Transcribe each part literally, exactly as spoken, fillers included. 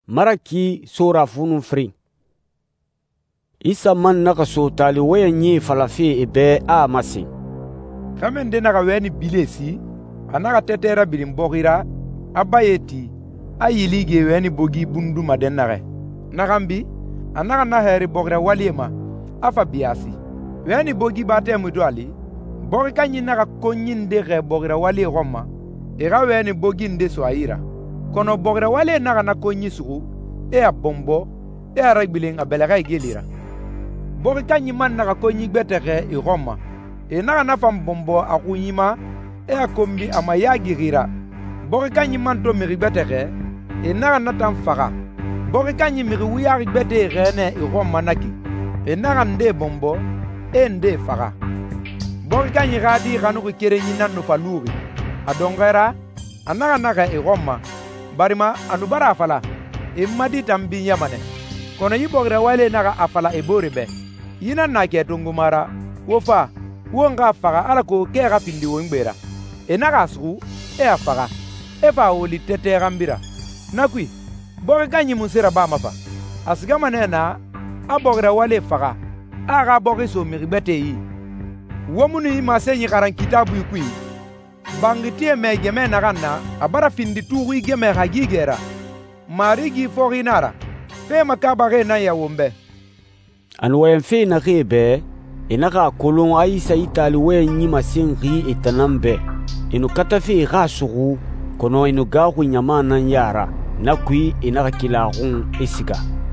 maraki sora funun fri. Isa man naka so tali waya nyi falafi ebe a masin. Kamen de naka weni bilesi, anaka tetera bilim bogira, abayeti, ayilige weni bogi bundu madenare. Nakambi, anaka naheri bogira waliema, afa biasi. Weni bogi bate mutu ali, bogi kanyi naka konyin dege bogira wali roma, ega weni bogi nde soaira. Kono bogira wali naka na konyi sugu, ea bombo, ea ragbiling abelega igelira. Bogi kanyi man naka konyi betege i roma, e naka nafam bombo akunyima, ea kombi ama yagigira. Bogi kanyi man to miri betege, e naka natan faga. Bogi kanyi miri wiyari betege ne i roma naki, e naka nde bombo, e nde faga. Bogi kanyi gadi ganuki kere nyina nufa luri. Adongera, anaka naka i roma, barima anubara afala, e madi tambi yamane. Kono yi bogira wale naka afala e boribe. Yina na ke tungumara, wofa, wonga faga ala ko kera pindi wongbera. E naka sugu, e afaga, e fa woli tete gambira. Nakui, bogi kanyi musira ba mafa. Asigama nena, a bogira wale faga, aga bogi so miribete yi. Womunu yi masenyi karan kitabu yukui. Bangitie me geme naganna, abara findi tuwi geme hagigera. Marigi forinara, fe makabare na ya wombe. Anu wayan fe na rebe, inaka kolon aisa itali wayan nyi masen ri etanambe. Inu katafe ira suru, kono inu gahu nyamana yara, nakui inaka kilarun esiga.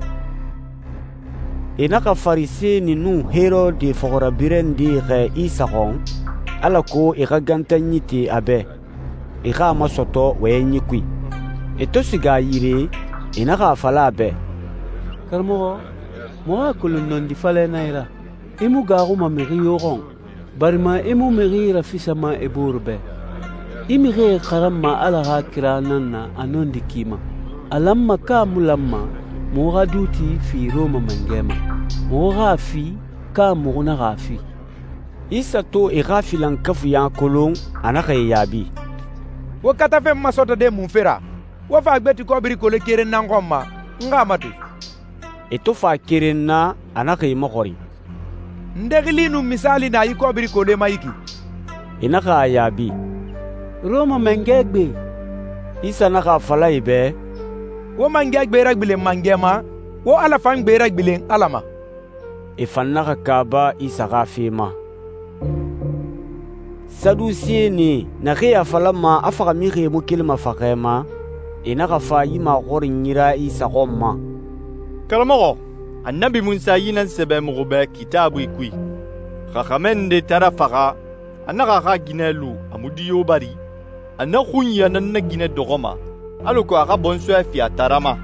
Inaka farise ni nu hero de forabiren di re isaron, alako ira ganta nyite abe, ira masoto wayan nyikui. Eto siga yire, inaka fala abe. Karmo, moa kolon non di fale naira. Imu garu ma meri yoron. Barima imu meri rafisama eburbe. Imi re karama ala hakira nanna anon di kima. Alamma ka mulamma, moga duti fi roma mangema. Moga fi ka moguna gafi. Isa to e gafi lan kafu yan kolon anaka yabi. Wakata fe masota de munfera. Wafa agbeti ko biri kole kere nangoma. Nga matu. Eto fa kere na anaka imokori. Ndegilinu misali na yiko biri kole maiki. Inaka yabi. Roma mengegbe. Isa naka fala ibe. Wo mangegbe ragbile mangema. Wo ala fangbe ragbile alama. Ifan naka kaba isa gafima. Sadusi ni na rea falama afaka mire mukilma fakema. Inaka fa yima gori nyira isa gomma. Kalamago, annabi Musa yinan sebe mugube kitabu ikui. Kakamende tarafaga, anaka ka ginelu amudiyo bari. Anakunya nanna gine dogoma, aloko aka bonswe fi atarama.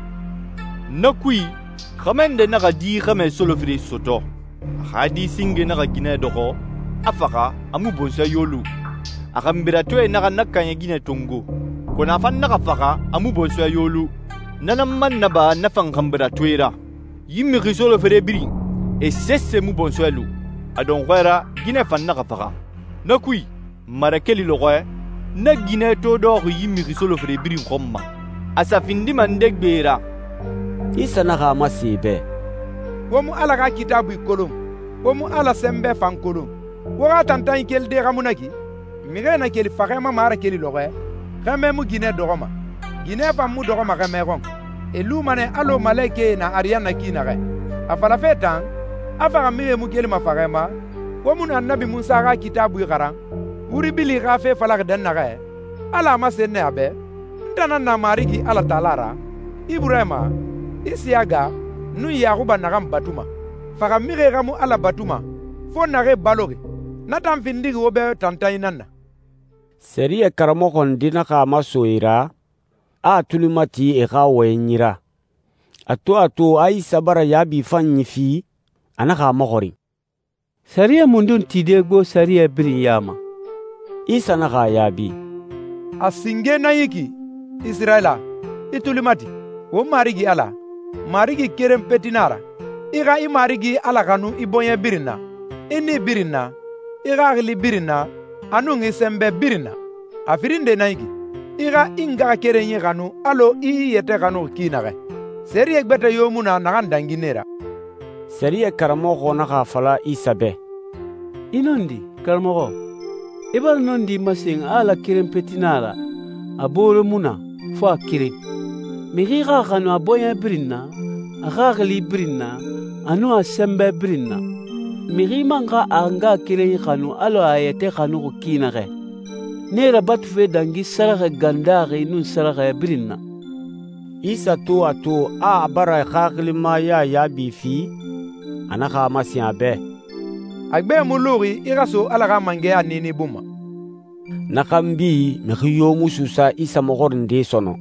Nakui, kamende naka di kame solofri soto. Hadi singe naka gine dogo, afaka amu bonswe yolu. Akambiratwe naka nakanya gine tongo. Kona fan naka faka amu bonswe yolu. Nanamman naba nafang kambiratwera. Yimi risolo fere biri, e sesse mu bonswelu. Adon kwera gine fan naka faka. Nakui, marakeli logoe, na gine to dogu yimi risolo fere biri nkomma. Asa findi mandek beera. Isa naka masibe. Womu ala ka kitabu ikolum. Womu ala sembe fan kolum. Wora tantan kel de ramunaki. Mire na kel fakema mara keli logoe. Kame mu gine dogoma. Gine fan mu dogoma kame gong. Elu mane alo maleke na ariana kinare. Afala fetan, afara mire mu keli mafarema. Womu na nabi Musa ka kitabu ikaran. Uri bili gafe falak den nare. Ala masene abe. Ntana na marigi ala talara. Ibrahima, Isiaga, nu Yakuba nagam batuma. Faka mire gamu ala batuma. Fo nare balogi. Natan findigi wobe tantainana. Seria karamokon dinaka masoira. A tulumati e gawe nyira. Ato ato ai sabara yabi fanyifi. Anaka mokori. Saria mundun tidegbo saria biri yama. Isa naka yabi. Asinge na yiki. Israela. Itulimati. Wo marigi ala. Marigi kerem petinara. Iga i marigi ala kanu ibonye birina. Ini birina. Iga agli birina. Anu ngisembe birina. Afirinde na yiki. Iga inga kerenye kanu alo i yete kanu kinare. Seri gbeta yomuna nagan danginera. Seri karamogo naga fala Isa be. Inondi, karamogo. Ibar nondi masing ala kirim petinara. Abore muna, fo akirim. Migi ga kanu aboya brinna, agagli brinna, anu asembe brinna. Migi manga anga kirim kanu alo ayete kanu kinare. Nera batfe dangi sarage gandare nun sarage brinna. Isa tu atu a bara agagli ma ya ya bifi, anaka masya be. Agbe muluri iraso alaga mange anini buma. Nakambi migi yomu susa Isa mogornde sono.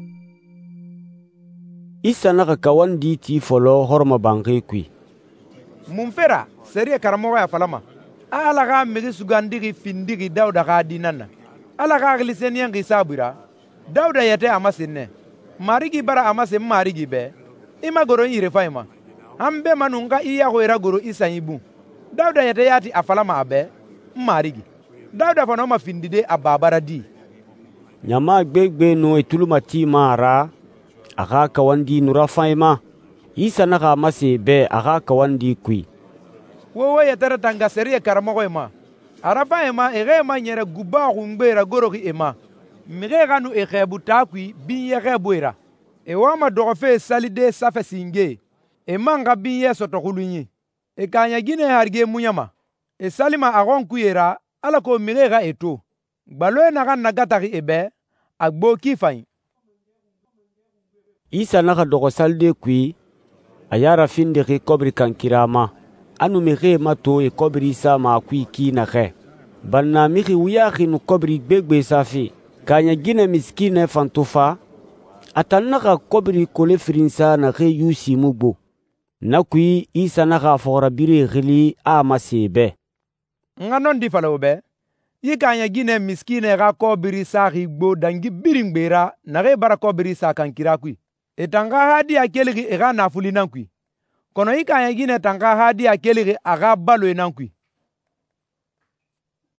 Isa naka kawandi ti folo horma bange kui. Mumfera seri karamogo ya falama. Alaga migi sugandigi findigi Dauda ga dinana. Alaga glisenian gisabira. Dauda yete amasine. Marigi bara amase marigi be. Ima goro yirefaima. Ambe manunga iya hoera goro Isa ibu. Dauda yete yati afalama abe marigi. Dauda fanoma findide ababara di. Nyama gbegbe no etulumati mara. Aga kawandi nurafaima. Isa naka amase be aga kawandi kui. Wowo yetara tanga seri karamogo ema. Arafa ema ege ema nyere guba gumbera gorogi ema. Mige ganu egebu takui binye gebuera. Ewama dogofe salide safe singe. Ema nga binye sotokuluñi. E kanya gine harge munyama. E salima agon kuyera ala ko mige ga eto. Gbaloe naga nagatari ebe agbo kifain. Isa naka dogo salde kui. Ayara findegi kobri kankirama. Anu mige mato e kobri Isa ma kui ki na ge. Banna migi wiyaki nu kobri gbegbe safi. Kanya gine miskine fantufa. Atan naka kobri kole frinsa na ge yusi mugbo. Na kui Isa naka fora biri gili a masebe. Nga non di fala ube. Yi kanya gine miskine ga kobri sa gbo dangi biringbera na ge bara kobri sa kankira kui. Etanga hadi akeligi ega nafuli nankui. Kono yi kanya gine tanga hadi akeligi aga balo nankui.